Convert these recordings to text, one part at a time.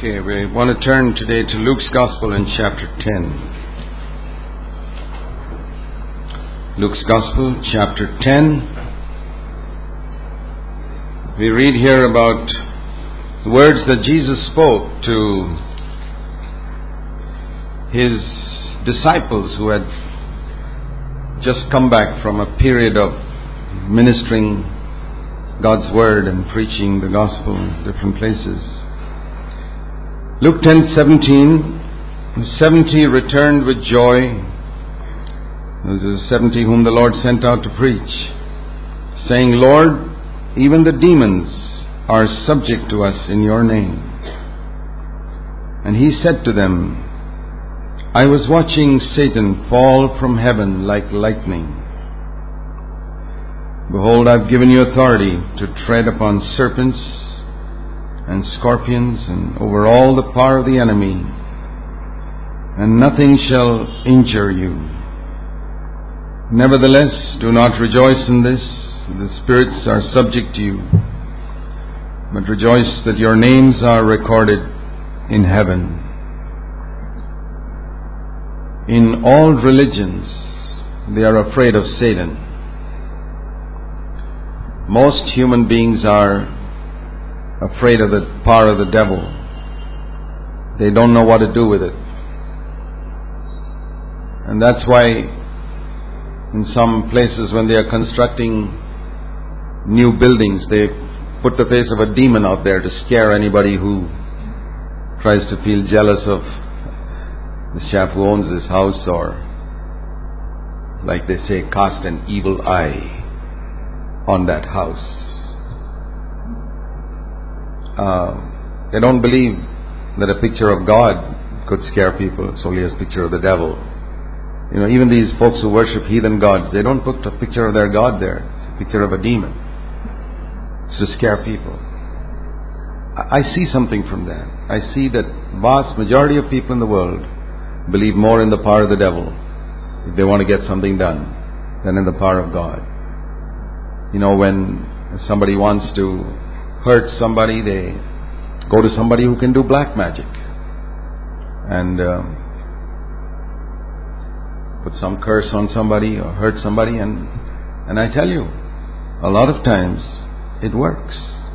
Okay, we want to turn today to Luke's Gospel in chapter 10. Luke's Gospel, chapter 10. We read here about the words that Jesus spoke to His disciples who had just come back from a period of ministering God's Word and preaching the Gospel in different places. Luke 10:17, the 70 returned with joy. Those are the 70 whom the Lord sent out to preach, saying, Lord, even the demons are subject to us in your name. And He said to them, I was watching Satan fall from heaven like lightning. Behold, I've given you authority to tread upon serpents and scorpions and over all the power of the enemy, and nothing shall injure you. Nevertheless, do not rejoice in this. The spirits are subject to you, but rejoice that your names are recorded in heaven. In all religions, they are afraid of Satan. Most human beings are afraid of the power of the devil. They don't know what to do with it. And that's why in some places when they are constructing new buildings, they put the face of a demon out there to scare anybody who tries to feel jealous of the chap who owns this house, or, like they say, cast an evil eye on that house. They don't believe that a picture of God could scare people. It's only a picture of the devil. You know, even these folks who worship heathen gods, they don't put a picture of their God there. It's a picture of a demon. It's to scare people. I see something from that. I see that vast majority of people in the world believe more in the power of the devil if they want to get something done than in the power of God. You know, when somebody wants to hurt somebody, they go to somebody who can do black magic and put some curse on somebody or hurt somebody, and I tell you, a lot of times it works.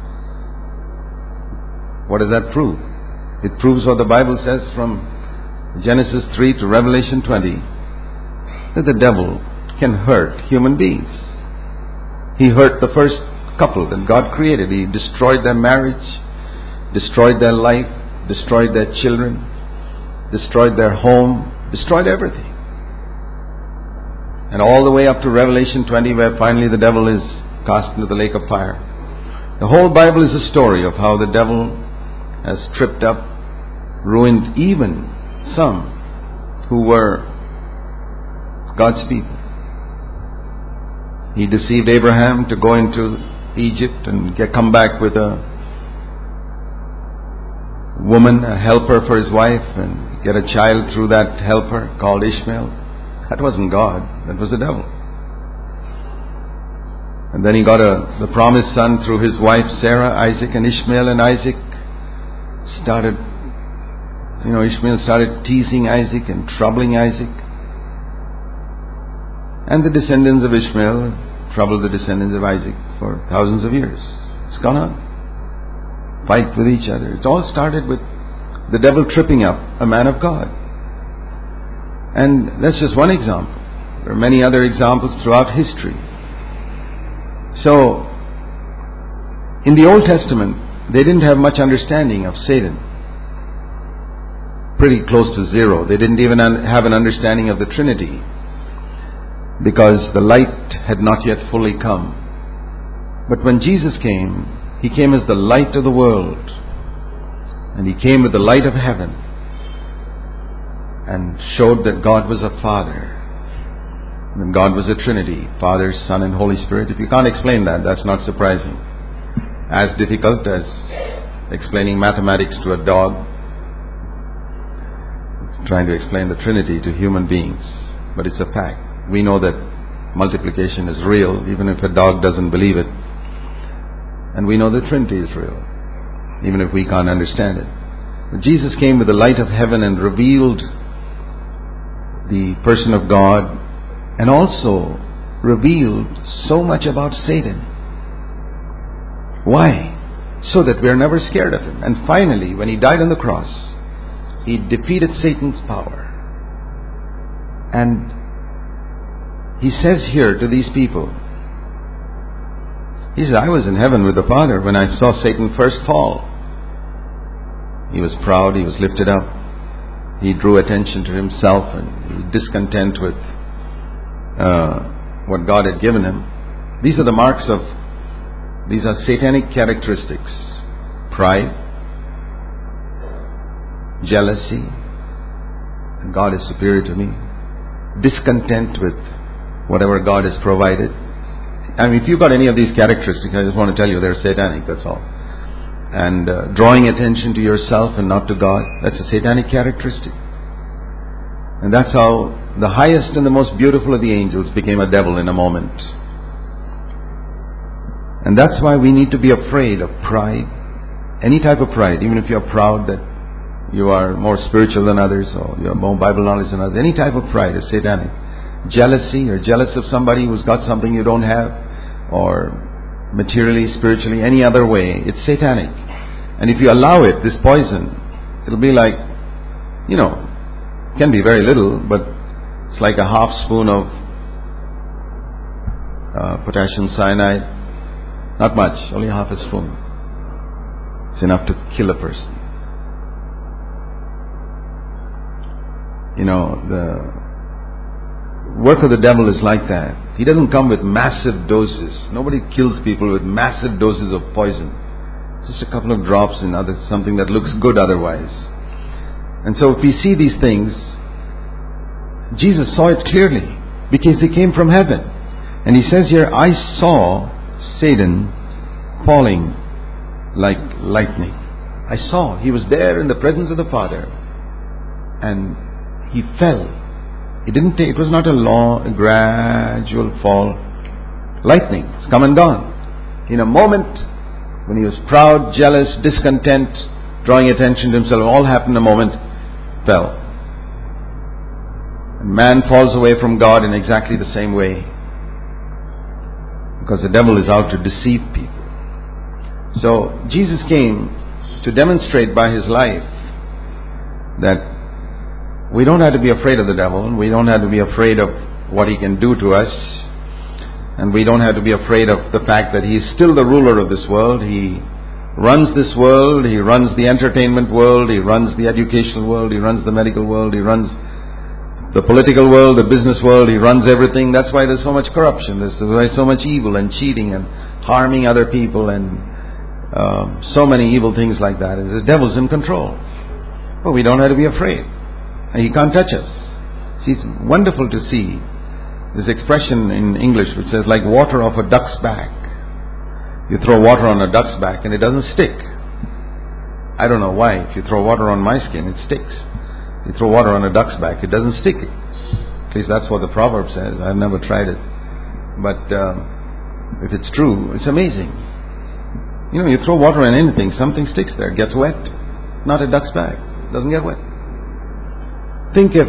What does that prove? It proves what the Bible says from Genesis 3 to Revelation 20, that the devil can hurt human beings. He hurt the first couple that God created. He destroyed their marriage, destroyed their life, destroyed their children, destroyed their home, destroyed everything. And all the way up to Revelation 20, where finally the devil is cast into the lake of fire. The whole Bible is a story of how the devil has tripped up, ruined even some who were God's people. He deceived Abraham to go into Egypt and come back with a woman, a helper for his wife, and get a child through that helper called Ishmael. That wasn't God, that was the devil. And then he got the promised son through his wife Sarah, Isaac, and Ishmael. And Isaac started, Ishmael started teasing Isaac and troubling Isaac. And the descendants of Ishmael troubled the descendants of Isaac for thousands of years. It's gone on. Fight with each other. It all started with the devil tripping up a man of God. And that's just one example. There are many other examples throughout history. So, in the Old Testament, they didn't have much understanding of Satan. Pretty close to zero. They didn't even have an understanding of the Trinity, because the light had not yet fully come. But when Jesus came, He came as the light of the world. And He came with the light of heaven and showed that God was a Father. And God was a Trinity, Father, Son, and Holy Spirit. If you can't explain that, that's not surprising. As difficult as explaining mathematics to a dog. It's trying to explain the Trinity to human beings. But it's a fact. We know that multiplication is real, even if a dog doesn't believe it. And we know the Trinity is real, even if we can't understand it. Jesus came with the light of heaven and revealed the person of God, and also revealed so much about Satan. Why? So that we are never scared of him. And finally, when he died on the cross, he defeated Satan's power. And he says here to these people, he said, I was in heaven with the Father when I saw Satan first fall. He was proud, he was lifted up. He drew attention to himself and he was discontent with what God had given him. These are the marks of, these are satanic characteristics. Pride, jealousy, God is superior to me. Discontent with whatever God has provided. I mean, if you've got any of these characteristics, I just want to tell you they're satanic, that's all. And drawing attention to yourself and not to God, that's a satanic characteristic. And that's how the highest and the most beautiful of the angels became a devil in a moment. And that's why we need to be afraid of pride. Any type of pride, even if you're proud that you are more spiritual than others, or you have more Bible knowledge than others, any type of pride is satanic. Jealousy, you're jealous of somebody who's got something you don't have, or materially, spiritually, any other way, it's satanic. And if you allow it, this poison, it'll be like, can be very little, but it's like a half spoon of potassium cyanide. Not much, only half a spoon. It's enough to kill a person. The work of the devil is like that. He doesn't come with massive doses. Nobody kills people with massive doses of poison. Just a couple of drops in something that looks good otherwise. And so if we see these things, Jesus saw it clearly because he came from heaven. And he says here, I saw Satan falling like lightning. I saw. He was there in the presence of the Father. And he fell. It was not a gradual fall. Lightning. It's come and gone. In a moment, when he was proud, jealous, discontent, drawing attention to himself, all happened in a moment, fell. And man falls away from God in exactly the same way. Because the devil is out to deceive people. So, Jesus came to demonstrate by his life that we don't have to be afraid of the devil, and we don't have to be afraid of what he can do to us, and we don't have to be afraid of the fact that he is still the ruler of this world. He runs this world, he runs the entertainment world, he runs the educational world, he runs the medical world, he runs the political world, the business world, he runs everything. That's why there's so much corruption, there's why so much evil and cheating and harming other people and so many evil things like that. The devil's in control. But we don't have to be afraid. And he can't touch us. See, it's wonderful to see this expression in English which says, like water off a duck's back. You throw water on a duck's back and it doesn't stick. I don't know why. If you throw water on my skin, it sticks. You throw water on a duck's back, it doesn't stick. At least that's what the proverb says. I've never tried it. But if it's true, it's amazing. You throw water on anything, something sticks there, gets wet. Not a duck's back. It doesn't get wet. Think if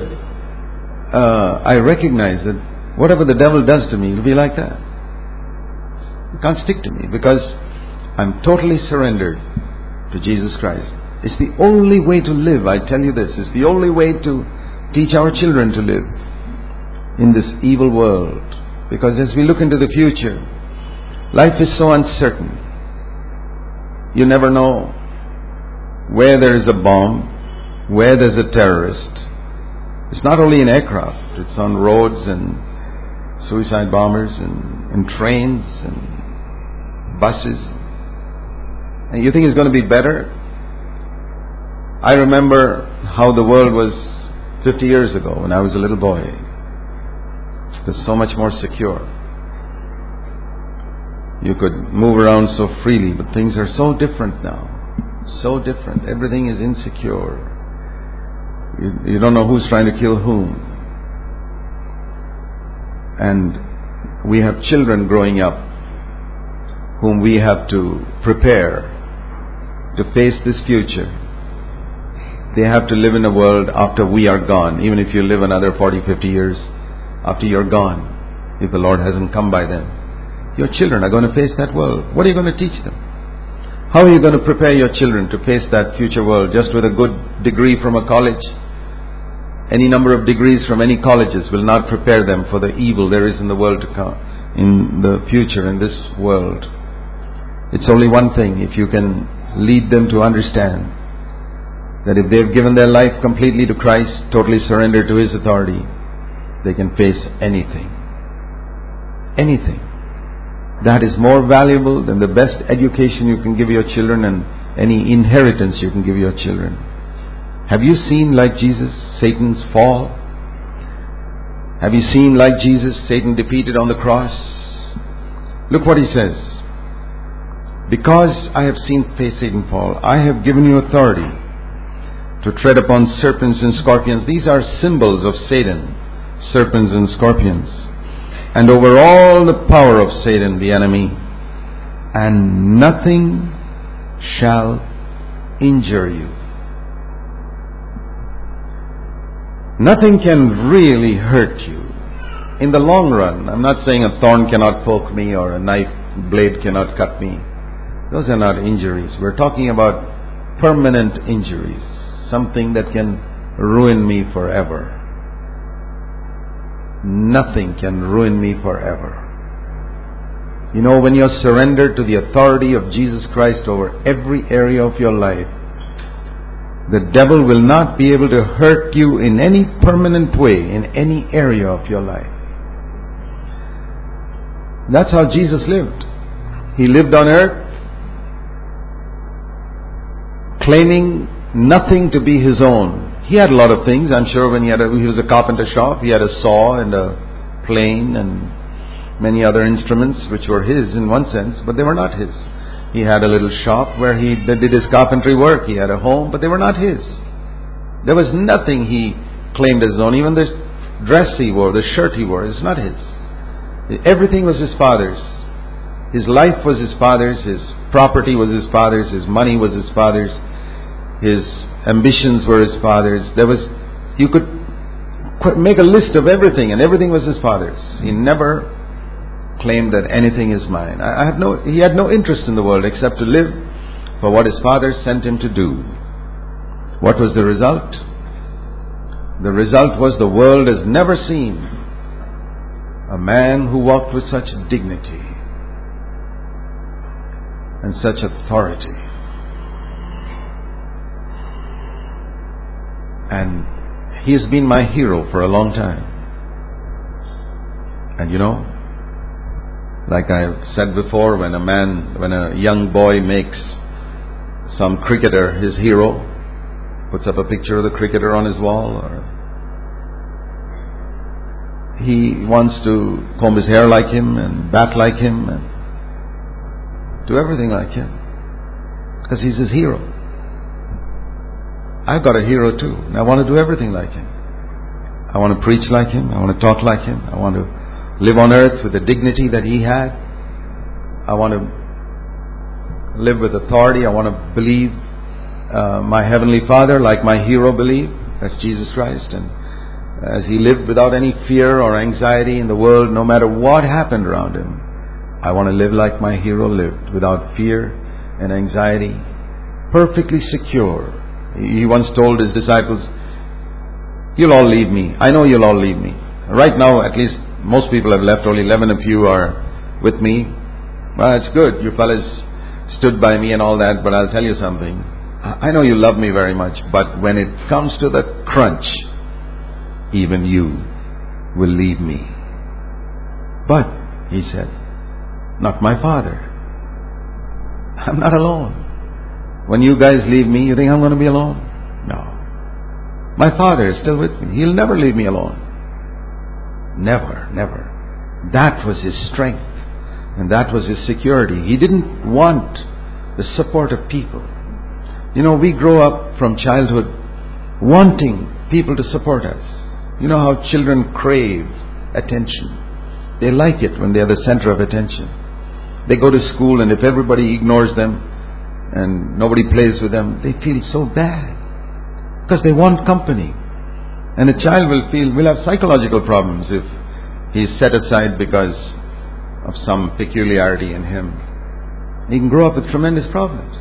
I recognize that whatever the devil does to me, it'll be like that. It can't stick to me because I'm totally surrendered to Jesus Christ. It's the only way to live, I tell you this. It's the only way to teach our children to live in this evil world. Because as we look into the future, life is so uncertain. You never know where there is a bomb, where there's a terrorist. It's not only in aircraft, it's on roads and suicide bombers and trains and buses. And you think it's going to be better? I remember how the world was 50 years ago when I was a little boy. It was so much more secure. You could move around so freely, but things are so different now. So different. Everything is insecure. You don't know who's trying to kill whom. And we have children growing up whom we have to prepare to face this future. they have to live in a world after we are gone. Even if you live another 40, 50 years after you're gone, if the Lord hasn't come by then, your children are going to face that world. What are you going to teach them? How are you going to prepare your children to face that future world just with a good degree from a college? Any number of degrees from any colleges will not prepare them for the evil there is in the world to come, in the future, in this world. It's only one thing: if you can lead them to understand that if they've given their life completely to Christ, totally surrendered to His authority, they can face anything. Anything. That is more valuable than the best education you can give your children and any inheritance you can give your children. Have you seen, like Jesus, Satan's fall? Have you seen, like Jesus, Satan defeated on the cross? Look what He says. Because I have seen Satan fall, I have given you authority to tread upon serpents and scorpions. These are symbols of Satan, serpents and scorpions. And over all the power of Satan, the enemy, and nothing shall injure you. Nothing can really hurt you. In the long run, I'm not saying a thorn cannot poke me or a knife blade cannot cut me. Those are not injuries. We're talking about permanent injuries. Something that can ruin me forever. Nothing can ruin me forever. You know, when you're surrendered to the authority of Jesus Christ over every area of your life, the devil will not be able to hurt you in any permanent way, in any area of your life. That's how Jesus lived. He lived on earth, claiming nothing to be his own. He had a lot of things. I'm sure when he was a carpenter shop, he had a saw and a plane and many other instruments which were his in one sense, but they were not his. He had a little shop where he did his carpentry work. He had a home, but they were not his. There was nothing he claimed as his own. Even the dress he wore, the shirt he wore, is not his. Everything was his Father's. His life was his Father's. His property was his Father's. His money was his Father's. His ambitions were his Father's. You could make a list of everything, and everything was his Father's. He never claimed that anything is mine. He had no interest in the world except to live for what his Father sent him to do. What was the result? The result was the world has never seen a man who walked with such dignity and such authority. And he has been my hero for a long time. And you know, like I've said before, when a young boy makes some cricketer his hero, puts up a picture of the cricketer on his wall, or he wants to comb his hair like him and bat like him and do everything like him, because he's his hero. I've got a hero too, and I want to do everything like him. I want to preach like him. I want to talk like him. I want to live on earth with the dignity that he had. I want to live with authority. I want to believe my Heavenly Father like my hero believed. That's Jesus Christ. And as he lived without any fear or anxiety in the world, no matter what happened around him, I want to live like my hero lived, without fear and anxiety, perfectly secure. He once told his disciples, "You'll all leave me. I know you'll all leave me." Right now, at least most people have left. Only 11 of you are with me. Well, it's good. You fellas stood by me and all that, but I'll tell you something. I know you love me very much, but when it comes to the crunch, even you will leave me. But, he said, not my Father. I'm not alone. When you guys leave me, you think I'm going to be alone? No. My Father is still with me. He'll never leave me alone. Never, never. That was his strength. And that was his security. He didn't want the support of people. You know, we grow up from childhood wanting people to support us. You know how children crave attention. They like it when they're the center of attention. They go to school, and if everybody ignores them and nobody plays with them, they feel so bad. Because they want company. And a child will have psychological problems if he is set aside because of some peculiarity in him. He can grow up with tremendous problems.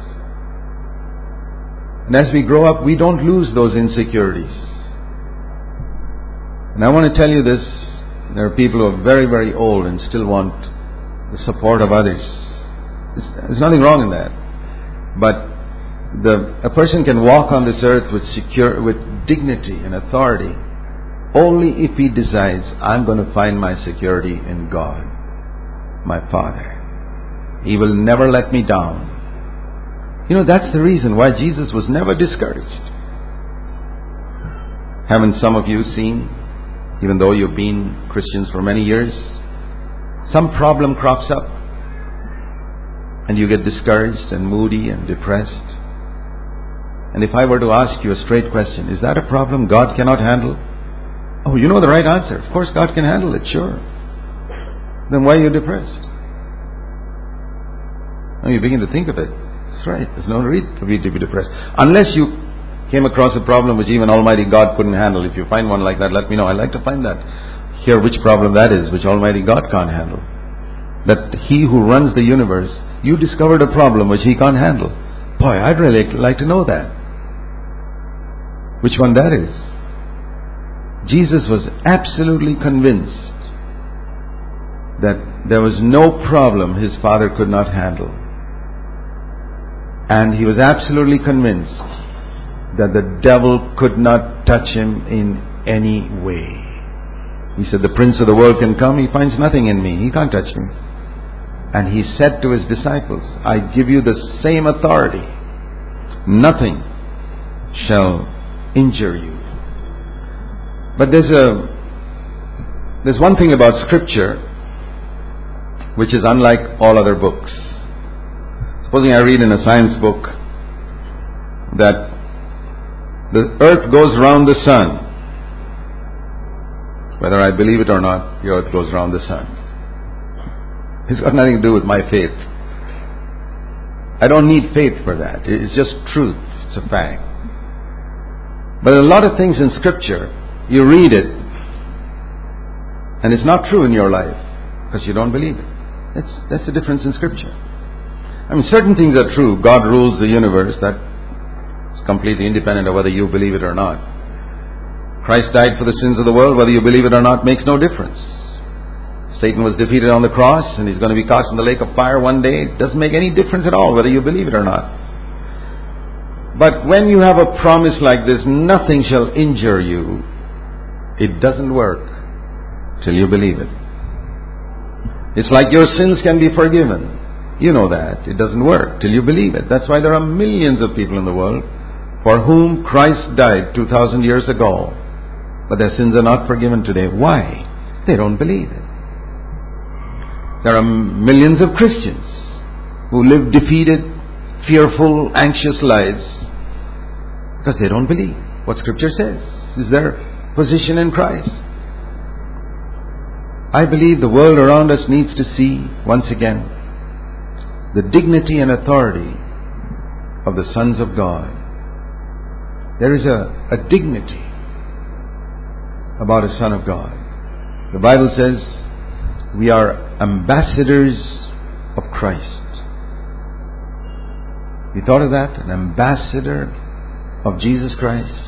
And as we grow up, we don't lose those insecurities. And I want to tell you this, there are people who are very, very old and still want the support of others. There's nothing wrong in that. But a person can walk on this earth with dignity and authority only if he decides, I'm going to find my security in God, my Father. He will never let me down. You know, that's the reason why Jesus was never discouraged. Haven't some of you seen, even though you've been Christians for many years, some problem crops up and you get discouraged and moody and depressed? And if I were to ask you a straight question, is that a problem God cannot handle? Oh, you know the right answer. Of course God can handle it, sure. Then why are you depressed? Now you begin to think of it. That's right. There's no need for you to be depressed. Unless you came across a problem which even Almighty God couldn't handle. If you find one like that, let me know. I'd like to find that. Hear which problem that is, which Almighty God can't handle. That He who runs the universe, you discovered a problem which He can't handle. Boy, I'd really like to know that. Which one that is. Jesus was absolutely convinced that there was no problem His Father could not handle. And He was absolutely convinced that the devil could not touch Him in any way. He said, the prince of the world can come, he finds nothing in me, he can't touch me. And He said to His disciples, I give you the same authority. Nothing shall injure you. But there's one thing about Scripture which is unlike all other books. Supposing I read in a science book that the earth goes round the sun. Whether I believe it or not, the earth goes round the sun. It's got nothing to do with my faith. I don't need faith for that. It's just truth. It's a fact. But a lot of things in Scripture, you read it, and it's not true in your life because you don't believe it. That's the difference in Scripture. I mean, certain things are true. God rules the universe. That is completely independent of whether you believe it or not. Christ died for the sins of the world. Whether you believe it or not makes no difference. Satan was defeated on the cross and he's going to be cast in the lake of fire one day. It doesn't make any difference at all whether you believe it or not. But when you have a promise like this, nothing shall injure you, it doesn't work till you believe it. It's like your sins can be forgiven. You know that. It doesn't work till you believe it. That's why there are millions of people in the world for whom Christ died 2,000 years ago, but their sins are not forgiven today. Why? They don't believe it. There are millions of Christians who live defeated, fearful, anxious lives because they don't believe what Scripture says is their position in Christ. I believe the world around us needs to see, once again, the dignity and authority of the sons of God. There is a dignity about a son of God. The Bible says we are ambassadors of Christ. You thought of that? An ambassador of Jesus Christ.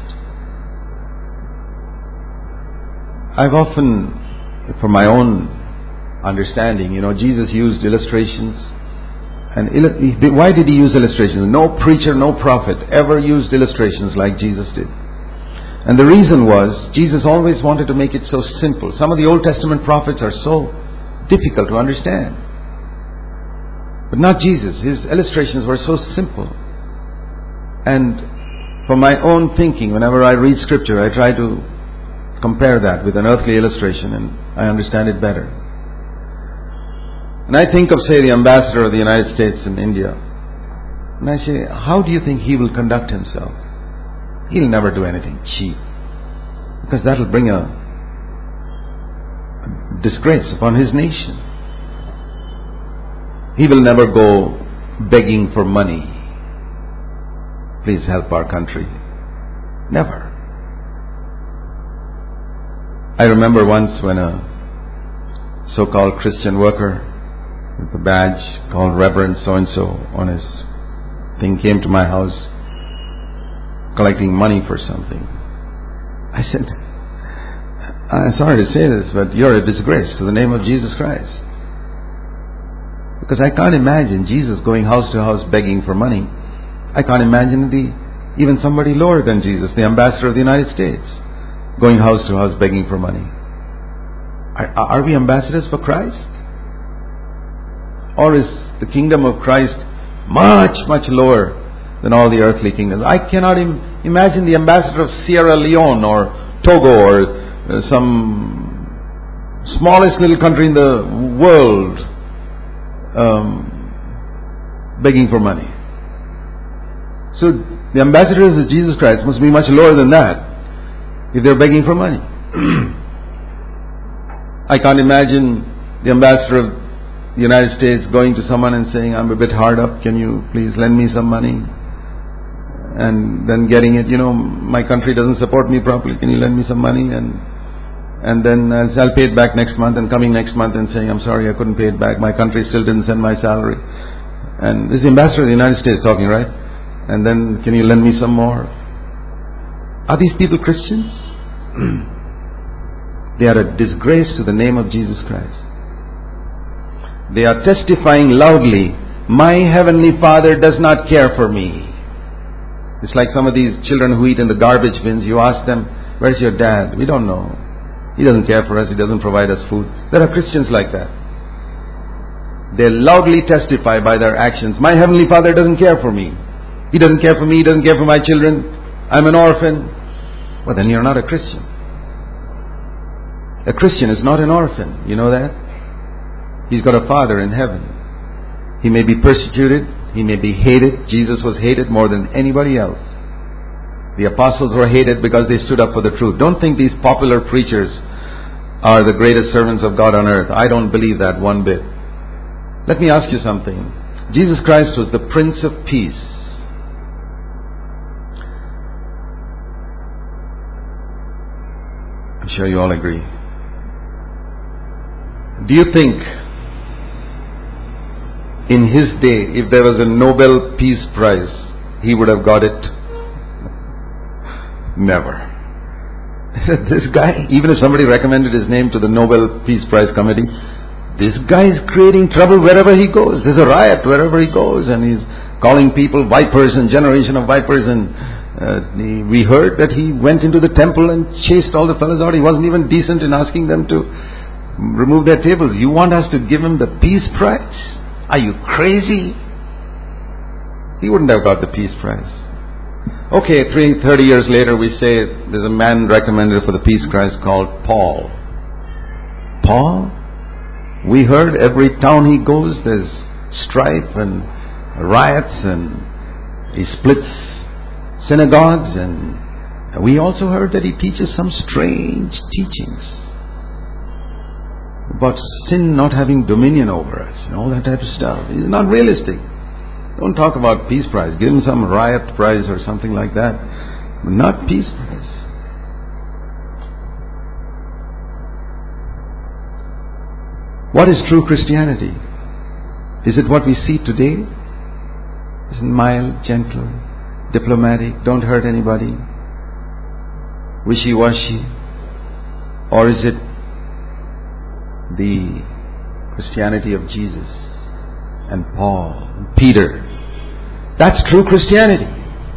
I've often, for my own understanding, Jesus used illustrations. And why did He use illustrations? No preacher, no prophet ever used illustrations like Jesus did. And the reason was, Jesus always wanted to make it so simple. Some of the Old Testament prophets are so difficult to understand. But not Jesus. His illustrations were so simple. And for my own thinking, whenever I read Scripture, I try to compare that with an earthly illustration and I understand it better. And I think of, say, the ambassador of the United States in India. And I say, how do you think he will conduct himself? He'll never do anything cheap. Because that will bring a disgrace upon his nation. He will never go begging for money. Please help our country. Never. I remember once when a so-called Christian worker with a badge called Reverend so-and-so on his thing came to my house collecting money for something. I said, I'm sorry to say this, but you're a disgrace to the name of Jesus Christ. Because I can't imagine Jesus going house to house begging for money. I can't imagine even somebody lower than Jesus, the ambassador of the United States, going house to house begging for money. Are we ambassadors for Christ? Or is the kingdom of Christ much, much lower than all the earthly kingdoms? I cannot imagine the ambassador of Sierra Leone or Togo or some smallest little country in the world begging for money. So the ambassadors of Jesus Christ must be much lower than that if they're begging for money. I can't imagine the ambassador of the United States going to someone and saying, I'm a bit hard up, can you please lend me some money? And then getting it, my country doesn't support me properly, can you lend me some money? And then I'll pay it back next month, and coming next month and saying, I'm sorry, I couldn't pay it back, my country still didn't send my salary. And this is the ambassador of the United States talking, right? And then, can you lend me some more? Are these people Christians? They are a disgrace to the name of Jesus Christ. They are testifying loudly, my heavenly Father does not care for me. It's like some of these children who eat in the garbage bins. You ask them, where's your dad? We don't know. He doesn't care for us. He doesn't provide us food. There are Christians like that. They loudly testify by their actions, my heavenly Father doesn't care for me. He doesn't care for me. He doesn't care for my children. I'm an orphan. Well, then you're not a Christian. A Christian is not an orphan. You know that? He's got a Father in heaven. He may be persecuted. He may be hated. Jesus was hated more than anybody else. The apostles were hated because they stood up for the truth. Don't think these popular preachers are the greatest servants of God on earth. I don't believe that one bit. Let me ask you something. Jesus Christ was the Prince of Peace. I'm sure you all agree. Do you think in his day, if there was a Nobel Peace Prize, he would have got it? Never. This guy, even if somebody recommended his name to the Nobel Peace Prize Committee, this guy is creating trouble wherever he goes. There's a riot wherever he goes, and he's calling people vipers and generation of vipers. And we heard that he went into the temple and chased all the fellows out. He wasn't even decent in asking them to remove their tables. You want us to give him the Peace Prize? Are you crazy? He wouldn't have got the Peace Prize. Okay, 30 years later we say there's a man recommended for the Peace Prize called Paul. Paul? We heard every town he goes there's strife and riots, and he splits synagogues, and we also heard that he teaches some strange teachings about sin not having dominion over us and all that type of stuff. It's not realistic. Don't talk about Peace Prize. Give him some riot prize or something like that, but not Peace Prize. What is true Christianity? Is it what we see today? Is it mild, gentle, diplomatic, don't hurt anybody, wishy-washy? Or is it the Christianity of Jesus and Paul and Peter? That's true Christianity.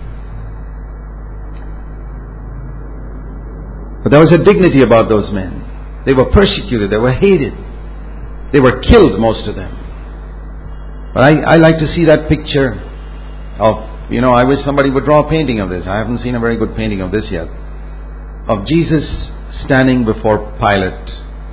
But there was a dignity about those men. They were persecuted, they were hated, they were killed, most of them. But I like to see that picture of, I wish somebody would draw a painting of this. I haven't seen a very good painting of this yet. Of Jesus standing before Pilate,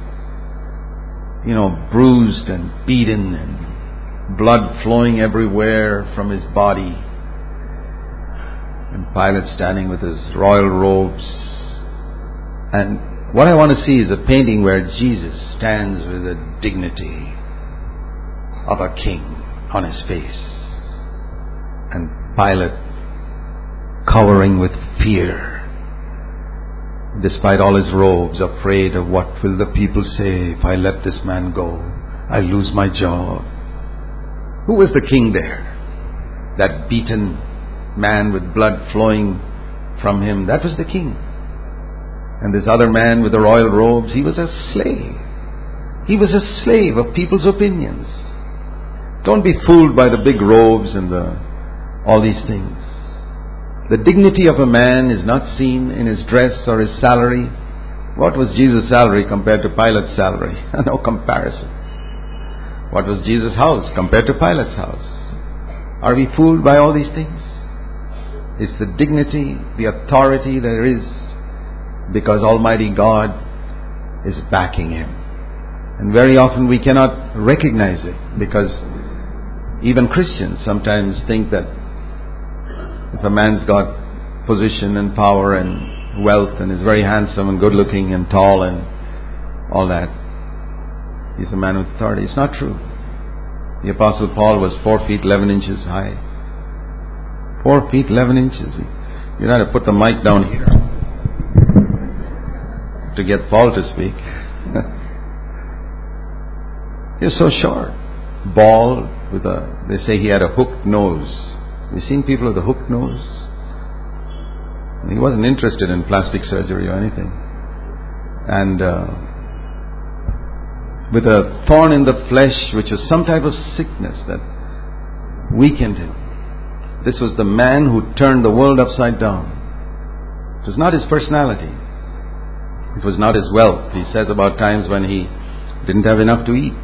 bruised and beaten and blood flowing everywhere from his body. And Pilate standing with his royal robes. And what I want to see is a painting where Jesus stands with the dignity of a king on his face, and Pilate cowering with fear despite all his robes, afraid of what will the people say if I let this man go. I lose my job. Who was the king there? That beaten man with blood flowing from him, that was the king. And this other man with the royal robes, he was a slave. He was a slave of people's opinions. Don't be fooled by the big robes and all these things. The dignity of a man is not seen in his dress or his salary. What was Jesus' salary compared to Pilate's salary? No comparison. What was Jesus' house compared to Pilate's house? Are we fooled by all these things? It's the dignity, the authority there is, because Almighty God is backing him. And very often we cannot recognize it, because even Christians sometimes think that if a man's got position and power and wealth and is very handsome and good looking and tall and all that, he's a man with authority. It's not true. The Apostle Paul was 4 feet 11 inches high. 4 feet 11 inches. You know how to put the mic down here to get Paul to speak. He's so short. Bald with they say he had a hooked nose. You've seen people with a hooked nose? He wasn't interested in plastic surgery or anything. And with a thorn in the flesh, which was some type of sickness that weakened him. This was the man who turned the world upside down. It was not his personality. It was not his wealth. He says about times when he didn't have enough to eat.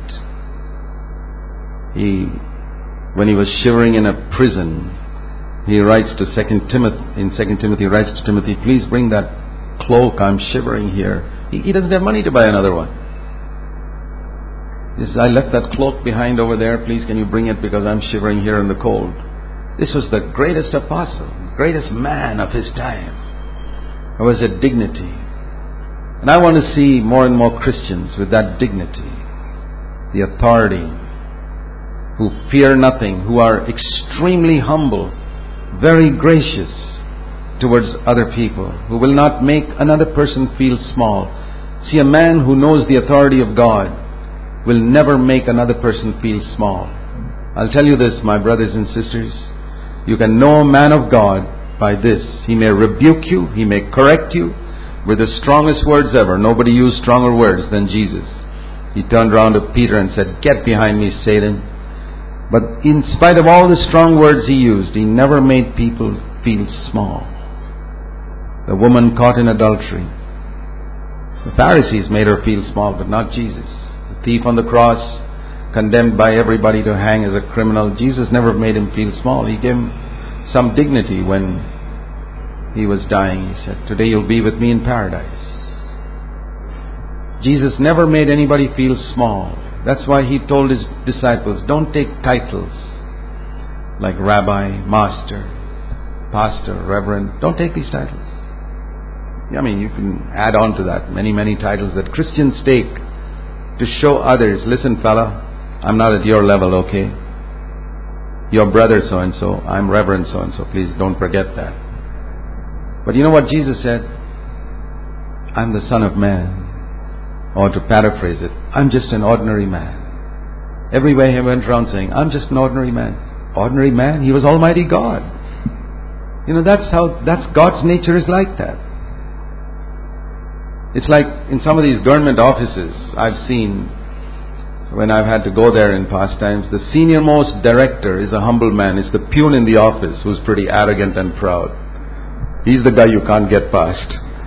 When he was shivering in a prison, he writes to 2 Timothy, writes to Timothy, please bring that cloak, I'm shivering here. He doesn't have money to buy another one. He says, I left that cloak behind over there, please can you bring it because I'm shivering here in the cold. This was the greatest apostle, greatest man of his time. There was a dignity. And I want to see more and more Christians with that dignity, the authority, who fear nothing, who are extremely humble, very gracious towards other people, who will not make another person feel small. See, a man who knows the authority of God will never make another person feel small. I'll tell you this, my brothers and sisters, you can know a man of God by this. He may rebuke you, he may correct you with the strongest words ever. Nobody used stronger words than Jesus. He turned around to Peter and said, get behind me, Satan. But in spite of all the strong words he used, he never made people feel small. The woman caught in adultery, the Pharisees made her feel small, but not Jesus. The thief on the cross, condemned by everybody to hang as a criminal, Jesus never made him feel small. He gave him some dignity when he was dying. He said, today you'll be with me in paradise. Jesus never made anybody feel small. That's why he told his disciples, don't take titles like rabbi, master, pastor, reverend. Don't take these titles. I mean, you can add on to that many, many titles that Christians take to show others, listen fella, I'm not at your level, okay? Your brother so-and-so, I'm Reverend so-and-so. Please don't forget that. But you know what Jesus said? I'm the Son of Man. Or to paraphrase it, I'm just an ordinary man. Everywhere he went around saying, I'm just an ordinary man. Ordinary man? He was Almighty God. You know, that's God's nature is like that. It's like in some of these government offices I've seen when I've had to go there in past times, the senior most director is a humble man. It's the peon in the office who's pretty arrogant and proud. He's the guy you can't get past.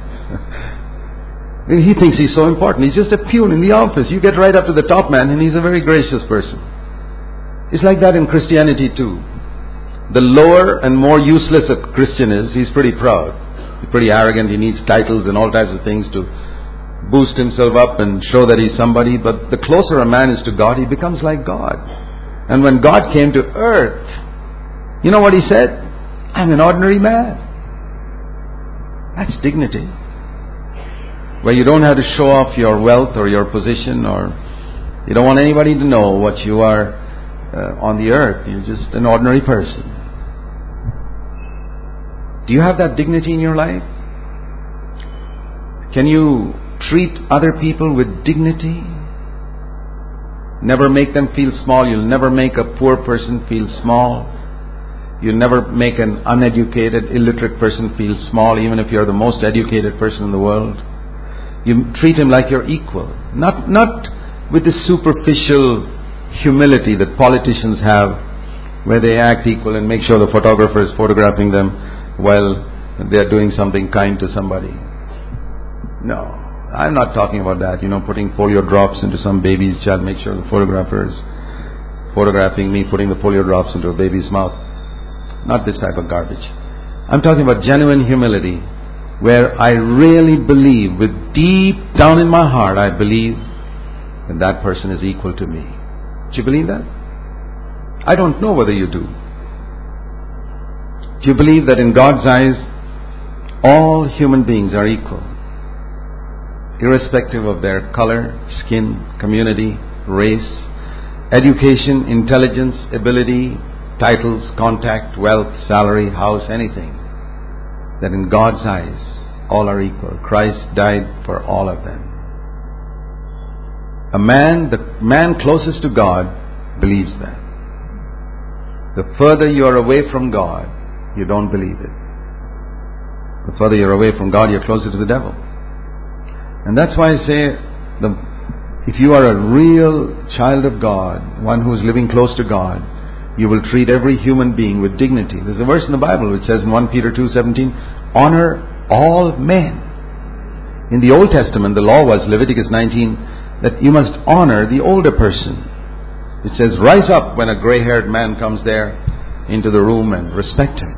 He thinks he's so important. He's just a peon in the office. You get right up to the top man and he's a very gracious person. It's like that in Christianity too. The lower and more useless a Christian is, he's pretty proud. He's pretty arrogant. He needs titles and all types of things to boost himself up and show that he's somebody. But the closer a man is to God, he becomes like God. And when God came to earth, you know what he said? I'm an ordinary man. That's dignity. Where you don't have to show off your wealth or your position, or you don't want anybody to know what you are on the earth. You're just an ordinary person. Do you have that dignity in your life? Can you treat other people with dignity? Never make them feel small. You'll never make a poor person feel small. You'll never make an uneducated, illiterate person feel small, even if you're the most educated person in the world. You treat him like you're equal. Not with the superficial humility that politicians have, where they act equal and make sure the photographer is photographing them while they're doing something kind to somebody. No, I'm not talking about that. Putting polio drops into some baby's child, make sure the photographer is photographing me putting the polio drops into a baby's mouth. Not this type of garbage. I'm talking about genuine humility, where I really believe, with deep down in my heart, I believe that that person is equal to me. Do you believe that? I don't know whether you do. Do you believe that in God's eyes, all human beings are equal, irrespective of their color, skin, community, race, education, intelligence, ability, titles, contact, wealth, salary, house, anything? That in God's eyes, all are equal. Christ died for all of them. The man closest to God believes that. The further you are away from God, you don't believe it. The further you're away from God, you're closer to the devil. And that's why I say, if you are a real child of God, one who is living close to God, you will treat every human being with dignity. There's a verse in the Bible which says in 1 Peter 2:17, honor all men. In the Old Testament, the law was, Leviticus 19, that you must honor the older person. It says, rise up when a gray-haired man comes there into the room and respect him.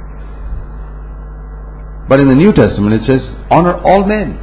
But in the New Testament, it says, honor all men.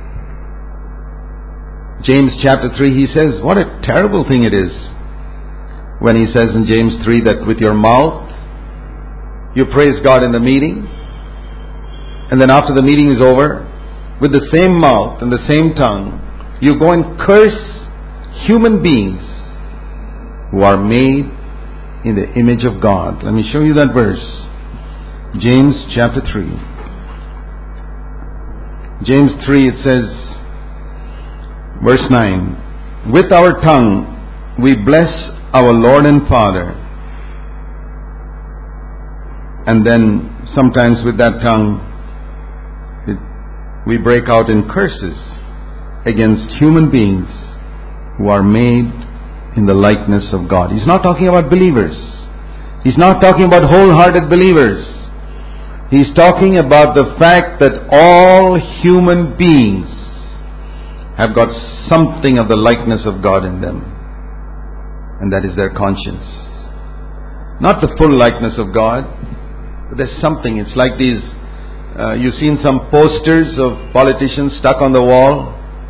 James chapter 3, he says, what a terrible thing it is when he says in James 3 that with your mouth you praise God in the meeting, and then after the meeting is over, with the same mouth and the same tongue, you go and curse human beings who are made in the image of God. Let me show you that verse. James chapter 3. James 3, it says, verse 9, with our tongue we bless our Lord and Father, and then sometimes with that tongue we break out in curses against human beings who are made in the likeness of God. He's not talking about believers. He's not talking about wholehearted believers. He's talking about the fact that all human beings have got something of the likeness of God in them, and that is their conscience. Not the full likeness of God, but there's something. It's like these, you've seen some posters of politicians stuck on the wall,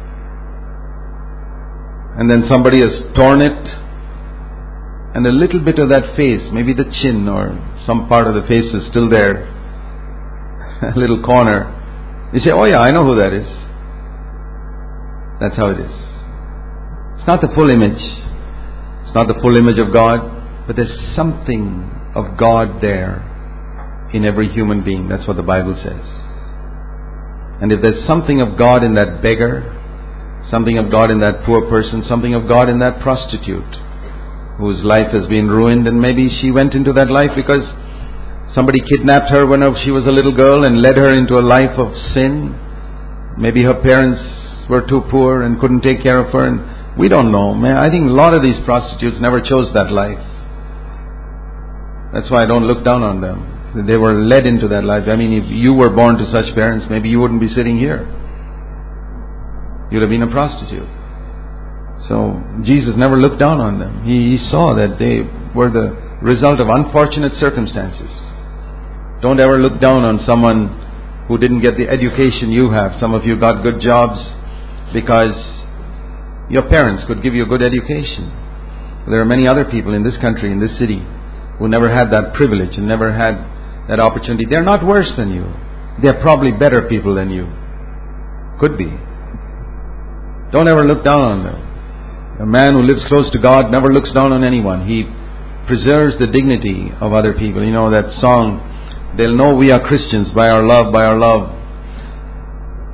and then somebody has torn it, and a little bit of that face, maybe the chin or some part of the face is still there, a little corner. You say, oh yeah, I know who that is. That's how it is. It's not the full image. It's not the full image of God, but there's something of God there in every human being. That's what the Bible says. And if there's something of God in that beggar, something of God in that poor person, something of God in that prostitute whose life has been ruined, and maybe she went into that life because somebody kidnapped her when she was a little girl and led her into a life of sin. Maybe her parents were too poor and couldn't take care of her, and we don't know. I think a lot of these prostitutes never chose that life. That's why I don't look down on them. They were led into that life. I mean, if you were born to such parents, maybe you wouldn't be sitting here. You'd have been a prostitute. So Jesus never looked down on them. He saw that they were the result of unfortunate circumstances. Don't ever look down on someone who didn't get the education you have. Some of you got good jobs because your parents could give you a good education. There are many other people in this country, in this city, who never had that privilege and never had that opportunity. They're not worse than you. They're probably better people than you. Could be. Don't ever look down on them. A man who lives close to God never looks down on anyone. He preserves the dignity of other people. You know, that song, they'll know we are Christians by our love, by our love.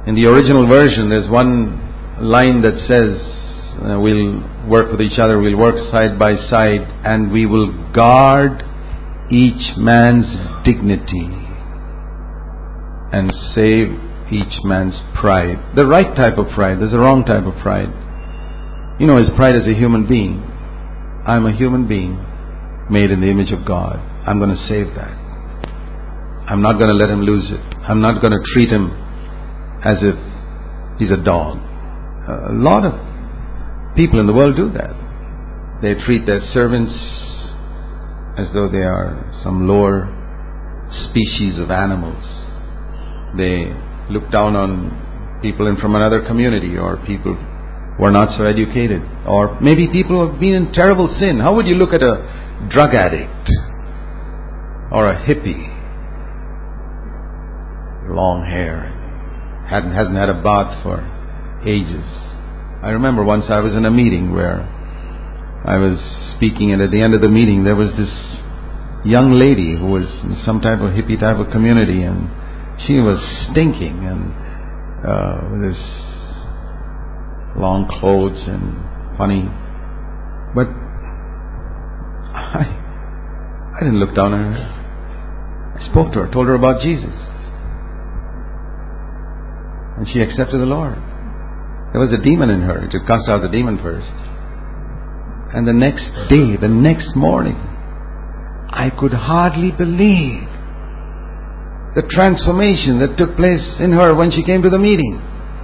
In the original version, there's one line that says, we'll work with each other, we'll work side by side, and we will guard each man's dignity and save each man's pride. The right type of pride. There's a wrong type of pride. You know, his pride is a human being. I'm a human being made in the image of God. I'm going to save that. I'm not going to let him lose it. I'm not going to treat him as if he's a dog. A lot of people in the world do that. They treat their servants as though they are some lower species of animals. They look down on people from another community, or people who are not so educated, or maybe people who have been in terrible sin. How would you look at a drug addict or a hippie? Long hair, hasn't had a bath for ages. I remember once I was in a meeting where I was speaking, and at the end of the meeting there was this young lady who was in some type of hippie type of community, and she was stinking and with this long clothes and funny. But I didn't look down on her. I spoke to her, told her about Jesus. And she accepted the Lord. There was a demon in her. To cast out the demon first. And the next day, the next morning, I could hardly believe the transformation that took place in her when she came to the meeting.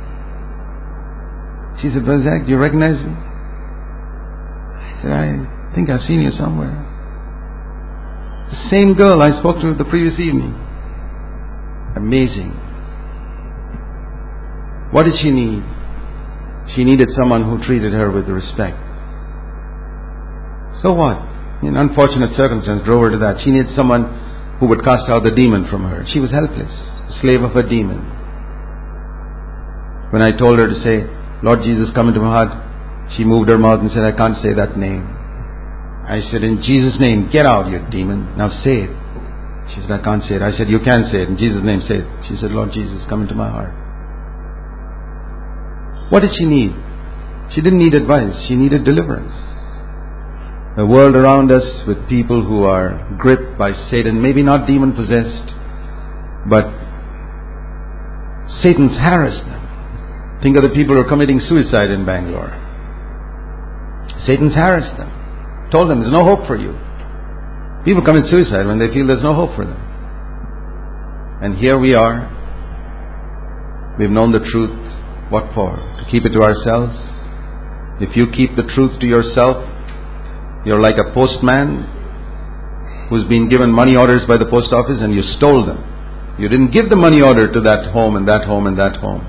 She said, "Brother Zach, do you recognize me?" I said, "I think I've seen you somewhere." The same girl I spoke to the previous evening. Amazing. What did she need? She needed someone who treated her with respect. So what? An unfortunate circumstance drove her to that. She needed someone who would cast out the demon from her. She was helpless, a slave of a demon. When I told her to say, "Lord Jesus, come into my heart," she moved her mouth and said, "I can't say that name." I said, "In Jesus' name, get out, you demon. Now say it." She said, "I can't say it." I said, "You can say it. In Jesus' name, say it." She said, "Lord Jesus, come into my heart." What did she need? She didn't need advice. She needed deliverance. The world around us with people who are gripped by Satan, maybe not demon-possessed, but Satan's harassed them. Think of the people who are committing suicide in Bangalore. Satan's harassed them. Told them, "There's no hope for you." People commit suicide when they feel there's no hope for them. And here we are. We've known the truth. What for? To keep it to ourselves? If you keep the truth to yourself, you're like a postman who's been given money orders by the post office and you stole them. You didn't give the money order to that home and that home and that home.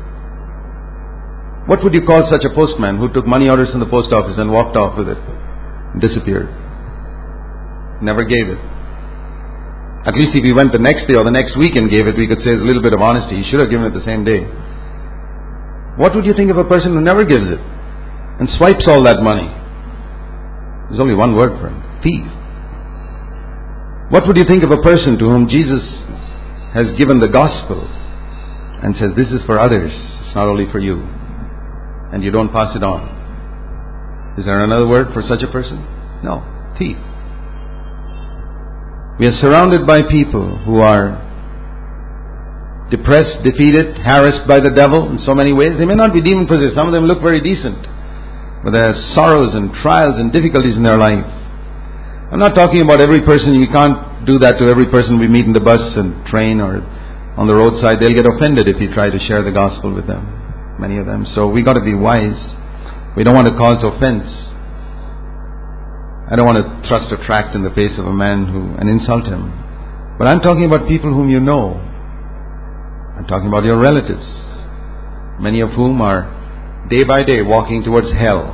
What would you call such a postman who took money orders from the post office and walked off with it? Disappeared. Never gave it. At least if he went the next day or the next week and gave it, we could say there's a little bit of honesty. He should have given it the same day. What would you think of a person who never gives it and swipes all that money? There's only one word for him: thief. What would you think of a person to whom Jesus has given the gospel and says, "This is for others, it's not only for you," and you don't pass it on? Is there another word for such a person? No. Thief. We are surrounded by people who are depressed, defeated, harassed by the devil in so many ways. They may not be demon-possessed. Some of them look very decent, but there are sorrows and trials and difficulties in their life. I'm not talking about every person. You can't do that to every person we meet in the bus and train or on the roadside. They'll get offended if you try to share the gospel with them, many of them. So we got to be wise. We don't want to cause offense. I don't want to thrust a tract in the face of a man and insult him. But I'm talking about people whom you know. I'm talking about your relatives, many of whom are day by day walking towards hell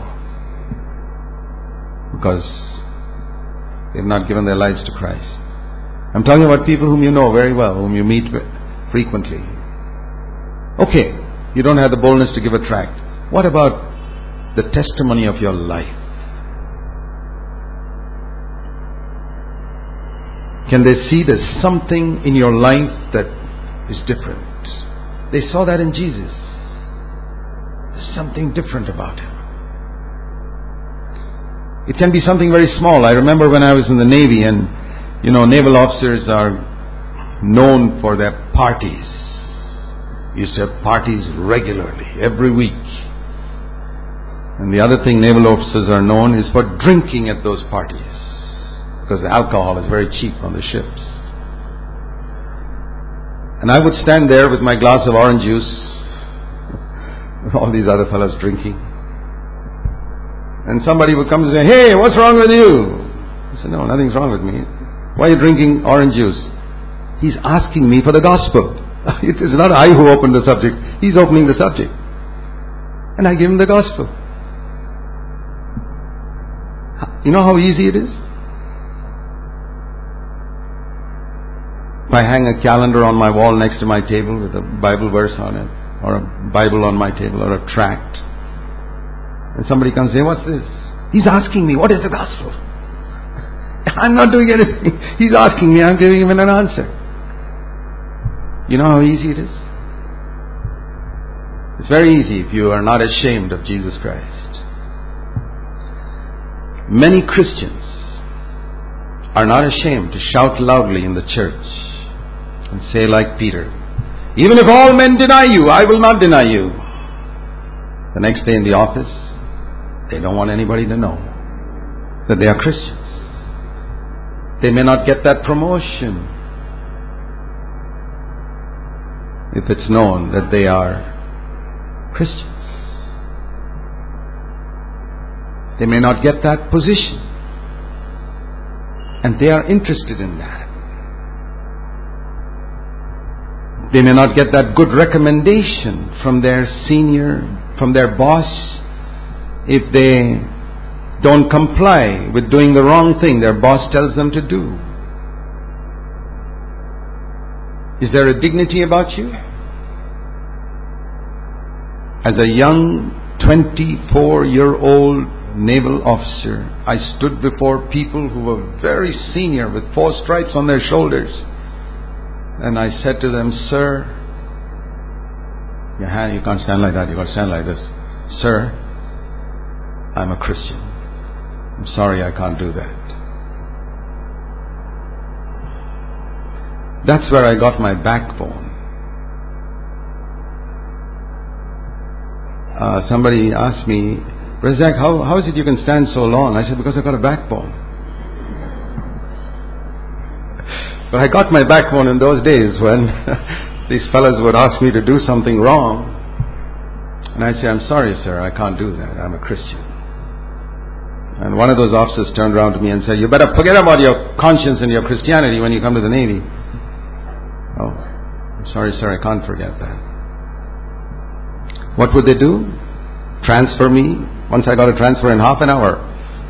because they've not given their lives to Christ. I'm talking about people whom you know very well, whom you meet with frequently. Okay, you don't have the boldness to give a tract. What about the testimony of your life? Can they see there's something in your life that is different? They saw that in Jesus. There's something different about Him. It can be something very small. I remember when I was in the Navy, and naval officers are known for their parties. We used to have parties regularly, every week. And the other thing naval officers are known is for drinking at those parties, because the alcohol is very cheap on the ships. And I would stand there with my glass of orange juice, with all these other fellows drinking. And somebody would come and say, "Hey, what's wrong with you?" I said, "No, nothing's wrong with me. Why are you drinking orange juice?" He's asking me for the gospel. It is not I who opened the subject. He's opening the subject. And I give him the gospel. You know how easy it is? If I hang a calendar on my wall next to my table with a Bible verse on it, or a Bible on my table, or a tract, and somebody comes and says, "What's this?" He's asking me, "What is the gospel?" I'm not doing anything. He's asking me, I'm giving him an answer. You know how easy it is? It's very easy if you are not ashamed of Jesus Christ. Many Christians are not ashamed to shout loudly in the church and say like Peter, "Even if all men deny you, I will not deny you." The next day in the office, they don't want anybody to know that they are Christians. They may not get that promotion if it's known that they are Christians. They may not get that position, and they are interested in that. They may not get that good recommendation from their senior, from their boss, if they don't comply with doing the wrong thing their boss tells them to do. Is there a dignity about you? As a young 24-year-old naval officer, I stood before people who were very senior with 4 stripes on their shoulders, and I said to them, "Sir," you can't stand like that, you got to stand like this. "Sir, I'm a Christian. I'm sorry I can't do that." That's where I got my backbone. Somebody asked me, "Brother Zach, how is it you can stand so long?" I said, "Because I got a backbone." But I got my backbone in those days when these fellas would ask me to do something wrong. And I'd say, "I'm sorry, sir, I can't do that. I'm a Christian." And one of those officers turned around to me and said, "You better forget about your conscience and your Christianity when you come to the Navy." "Oh, I'm sorry, sir, I can't forget that." What would they do? Transfer me? Once I got a transfer in half an hour.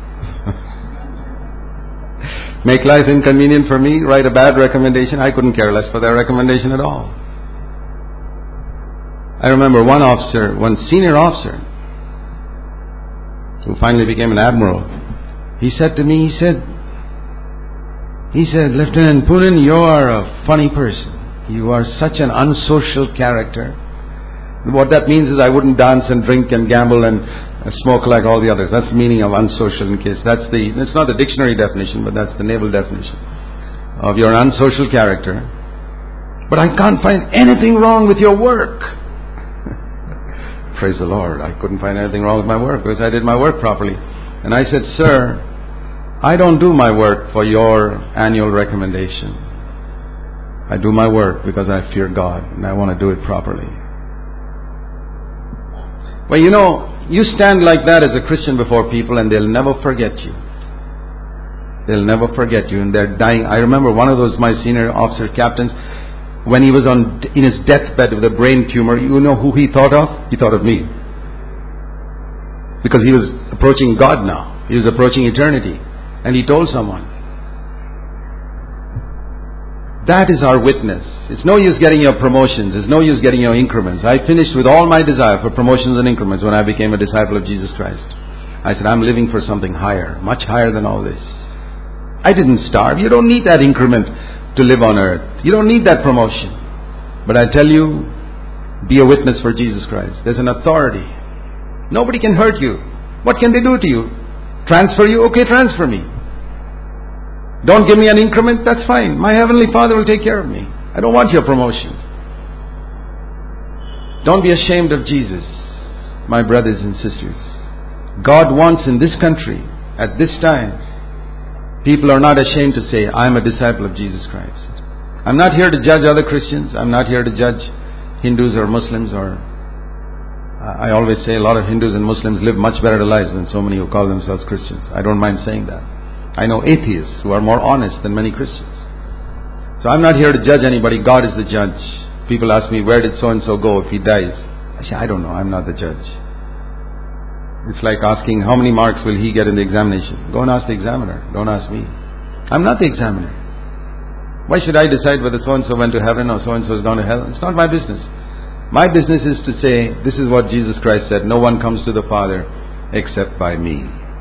Make life inconvenient for me, write a bad recommendation. I couldn't care less for their recommendation at all. I remember one senior officer, who finally became an admiral, he said to me, he said, "Lieutenant Poonen, you are a funny person. You are such an unsocial character." What that means is I wouldn't dance and drink and gamble and smoke like all the others. That's the meaning of unsocial, in case. It's not the dictionary definition, but that's the naval definition of your unsocial character. "But I can't find anything wrong with your work." Praise the Lord. I couldn't find anything wrong with my work because I did my work properly. And I said, "Sir, I don't do my work for your annual recommendation. I do my work because I fear God and I want to do it properly." Well, you stand like that as a Christian before people and they'll never forget you. They'll never forget you, and they're dying. I remember one of those, my senior officer captains, when he was in his deathbed with a brain tumor, you know who he thought of? He thought of me. Because he was approaching God now. He was approaching eternity. And he told someone. That is our witness. It's no use getting your promotions. It's no use getting your increments. I finished with all my desire for promotions and increments when I became a disciple of Jesus Christ. I said, I'm living for something higher, much higher than all this. I didn't starve. You don't need that increment to live on earth. You don't need that promotion. But I tell you, Be a witness for Jesus Christ. There's an authority. Nobody can hurt you. What can they do to you? Transfer you? Okay, transfer me. Don't give me an increment? That's fine. My Heavenly Father will take care of me. I don't want your promotion. Don't be ashamed of Jesus, my brothers and sisters. God wants in this country, at this time, people are not ashamed to say, I am a disciple of Jesus Christ. I'm not here to judge other Christians. I'm not here to judge Hindus or Muslims. I always say a lot of Hindus and Muslims live much better lives than so many who call themselves Christians. I don't mind saying that. I know atheists who are more honest than many Christians. So I'm not here to judge anybody. God is the judge. People ask me, where did so-and-so go if he dies? I say, I don't know. I'm not the judge. It's like asking, how many marks will he get in the examination? Go and ask the examiner. Don't ask me. I'm not the examiner. Why should I decide whether so-and-so went to heaven or so-and-so has gone to hell? It's not my business. My business is to say, this is what Jesus Christ said, no one comes to the Father except by me.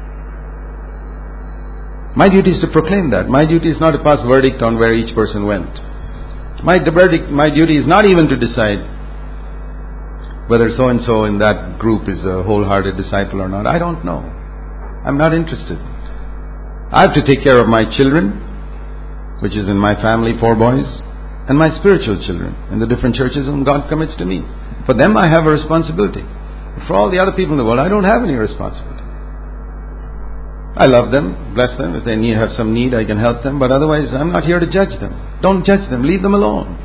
My duty is to proclaim that. My duty is not to pass verdict on where each person went. My duty is not even to decide whether so-and-so in that group is a wholehearted disciple or not. I don't know. I'm not interested. I have to take care of my children, which is in my family, 4 boys, and my spiritual children in the different churches whom God commits to me. For them I have a responsibility. For all the other people in the world, I don't have any responsibility. I love them, bless them. If they have some need, I can help them. But otherwise, I'm not here to judge them. Don't judge them. Leave them alone.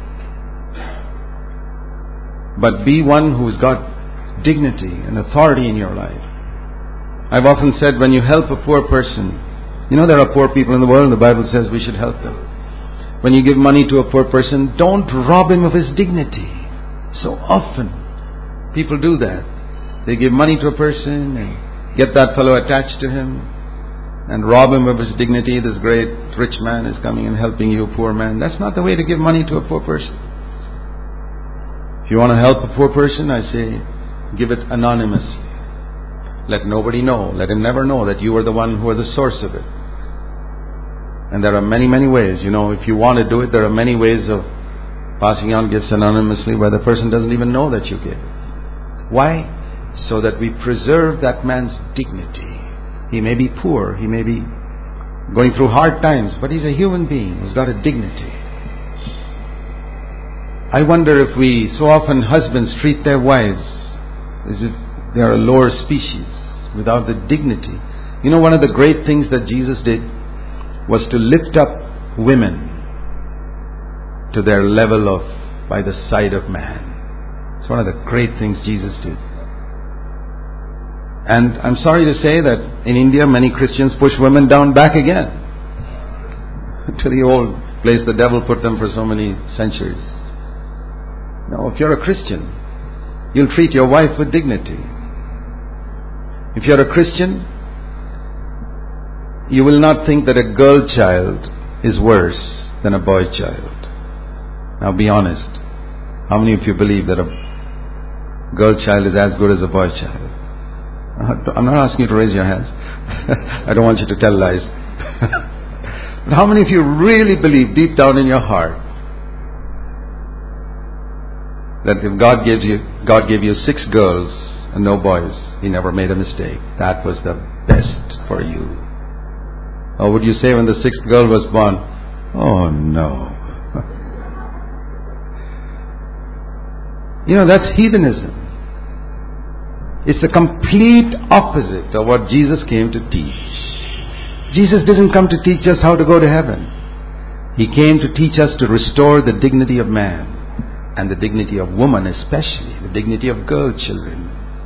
But be one who's got dignity and authority in your life. I've often said, when you help a poor person, there are poor people in the world, and the Bible says we should help them. When you give money to a poor person, don't rob him of his dignity. So often, people do that. They give money to a person and get that fellow attached to him and rob him of his dignity. This great rich man is coming and helping you, poor man. That's not the way to give money to a poor person. If you want to help a poor person, I say, give it anonymously. Let nobody know. Let him never know that you are the one who are the source of it. And there are many, many ways. If you want to do it, there are many ways of passing on gifts anonymously where the person doesn't even know that you gave it. Why? So that we preserve that man's dignity. He may be poor, he may be going through hard times, but he's a human being who's got a dignity. I wonder if so often husbands treat their wives as if they are a lower species, without the dignity. One of the great things that Jesus did was to lift up women to their level by the side of man. It's one of the great things Jesus did. And I'm sorry to say that in India, many Christians push women down back again to the old place the devil put them for so many centuries. Now, if you're a Christian, you'll treat your wife with dignity. If you're a Christian, you will not think that a girl child is worse than a boy child. Now be honest. How many of you believe that a girl child is as good as a boy child? I'm not asking you to raise your hands. I don't want you to tell lies. But how many of you really believe deep down in your heart that if God gave you 6 girls and no boys, He never made a mistake? That was the best for you. Or would you say when the 6th girl was born, oh no. That's heathenism. It's the complete opposite of what Jesus came to teach. Jesus didn't come to teach us how to go to heaven. He came to teach us to restore the dignity of man, and the dignity of woman especially, the dignity of girl children.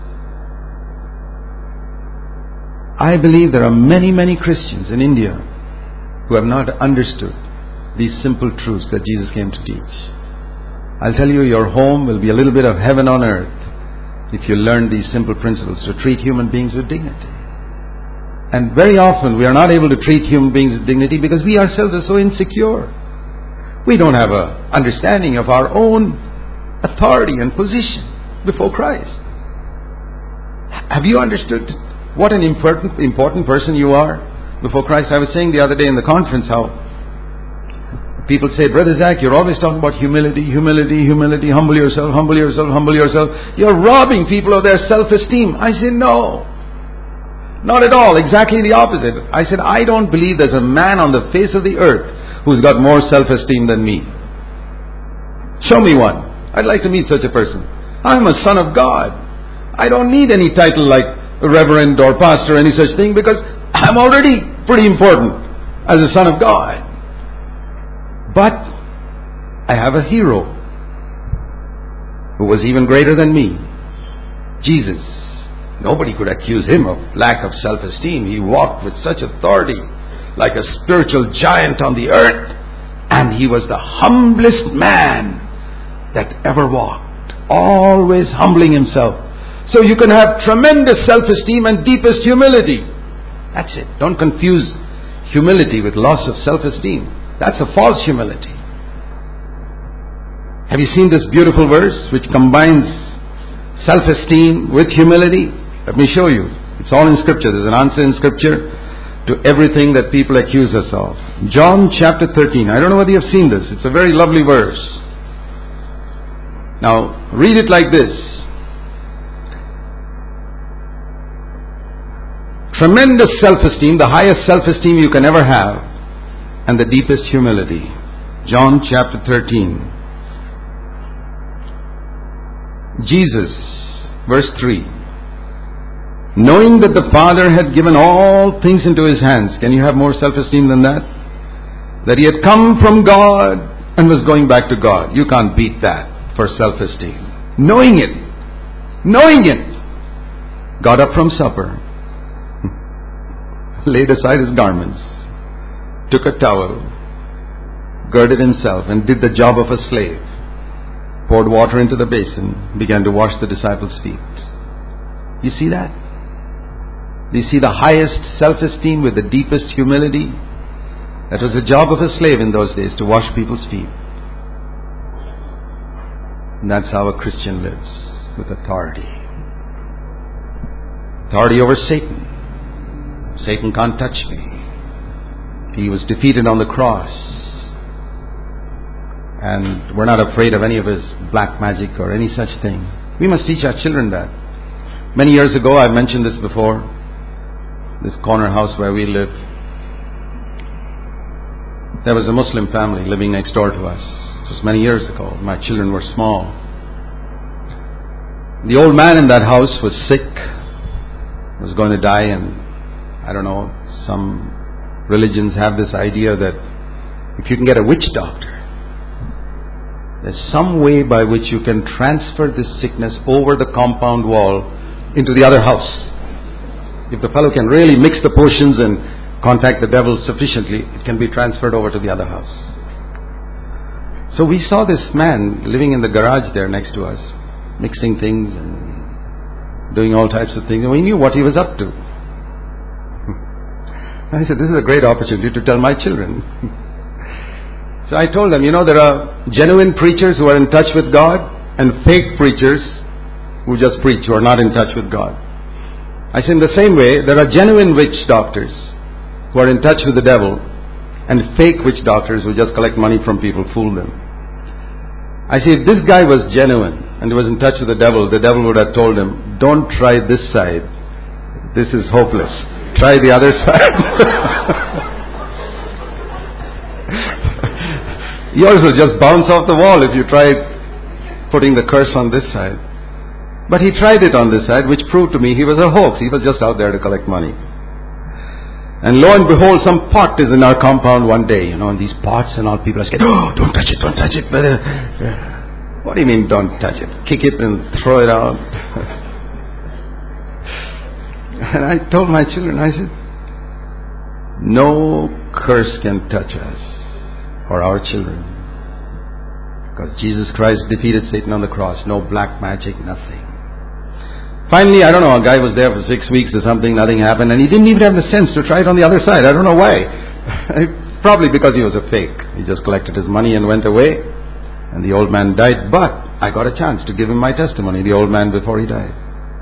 I believe there are many, many Christians in India who have not understood these simple truths that Jesus came to teach. I'll tell you, your home will be a little bit of heaven on earth if you learn these simple principles to treat human beings with dignity. And very often we are not able to treat human beings with dignity because we ourselves are so insecure. We don't have an understanding of our own authority and position before Christ. Have you understood what an important person you are before Christ? I was saying the other day in the conference how People say, Brother Zach, you're always talking about humility, humility, humility, humble yourself, humble yourself, humble yourself. You're robbing people of their self-esteem. I say, no. Not at all. Exactly the opposite. I said, I don't believe there's a man on the face of the earth who's got more self-esteem than me. Show me one. I'd like to meet such a person. I'm a son of God. I don't need any title like reverend or pastor or any such thing, because I'm already pretty important as a son of God. But I have a hero who was even greater than me. Jesus. Nobody could accuse him of lack of self-esteem. He walked with such authority, like a spiritual giant on the earth. And he was the humblest man that ever walked. Always humbling himself. So you can have tremendous self-esteem and deepest humility. That's it. Don't confuse humility with loss of self-esteem. That's a false humility. Have you seen this beautiful verse which combines self-esteem with humility? Let me show you. It's all in Scripture. There's an answer in Scripture to everything that people accuse us of. John chapter 13. I don't know whether you have seen this. It's a very lovely verse. Now, read it like this. Tremendous self-esteem, the highest self-esteem you can ever have, and the deepest humility. John chapter 13. Jesus, verse 3. Knowing that the Father had given all things into His hands. Can you have more self-esteem than that? That He had come from God and was going back to God. You can't beat that for self-esteem. Knowing it, got up from supper, laid aside His garments, took a towel, girded Himself, and did the job of a slave. Poured water into the basin, began to wash the disciples' feet. You see that? You see the highest self-esteem with the deepest humility? That was the job of a slave in those days, to wash people's feet. And that's how a Christian lives, with authority. Authority over Satan. Satan can't touch me. He was defeated on the cross. And we're not afraid of any of his black magic or any such thing. We must teach our children that. Many years ago, I mentioned this before, this corner house where we live, there was a Muslim family living next door to us. It was many years ago. My children were small. The old man in that house was sick, was going to die, and I don't know, some religions have this idea that if you can get a witch doctor, there's some way by which you can transfer this sickness over the compound wall into the other house. If the fellow can really mix the potions and contact the devil sufficiently, it can be transferred over to the other house. So we saw this man living in the garage there next to us, mixing things and doing all types of things, and we knew what he was up to. I said, this is a great opportunity to tell my children. So I told them, there are genuine preachers who are in touch with God and fake preachers who just preach, who are not in touch with God. I said, in the same way, there are genuine witch doctors who are in touch with the devil and fake witch doctors who just collect money from people, fool them. I said, if this guy was genuine and was in touch with the devil would have told him, don't try this side. This is hopeless. Try the other side. Yours will just bounce off the wall if you try putting the curse on this side. But he tried it on this side, which proved to me he was a hoax. He was just out there to collect money. And lo and behold, some pot is in our compound one day, and these pots and all, people are scared. Oh, don't touch it. What do you mean, don't touch it? Kick it and throw it out. And I told my children, I said, no curse can touch us or our children, because Jesus Christ defeated Satan on the cross. No black magic, nothing. Finally, I don't know, a guy was there for 6 weeks or something, nothing happened, and he didn't even have the sense to try it on the other side. I don't know why. Probably because he was a fake. He just collected his money and went away, and the old man died. But I got a chance to give him my testimony, the old man, before he died.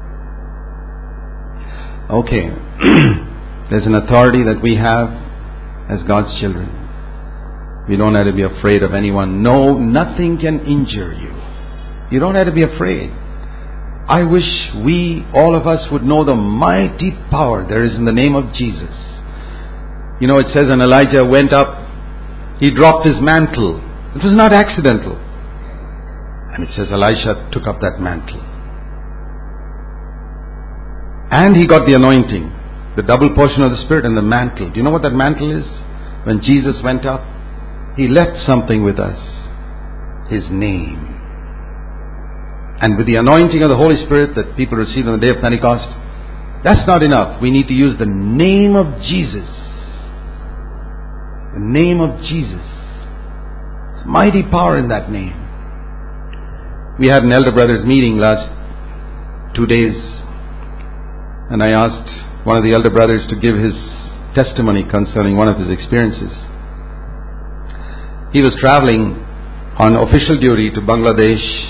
Okay. There's an authority that we have as God's children. We don't have to be afraid of anyone. No, nothing can injure you. You don't have to be afraid. I wish all of us would know the mighty power there is in the name of Jesus. You know, it says when Elijah went up, he dropped his mantle. It was not accidental. And it says Elisha took up that mantle. And he got the anointing, the double portion of the Spirit and the mantle. Do you know what that mantle is? When Jesus went up, He left something with us. His name. And with the anointing of the Holy Spirit that people received on the day of Pentecost, that's not enough. We need to use the name of Jesus. The name of Jesus. There's mighty power in that name. We had an elder brothers meeting last 2 days, and I asked one of the elder brothers to give his testimony concerning one of his experiences. He was traveling on official duty to Bangladesh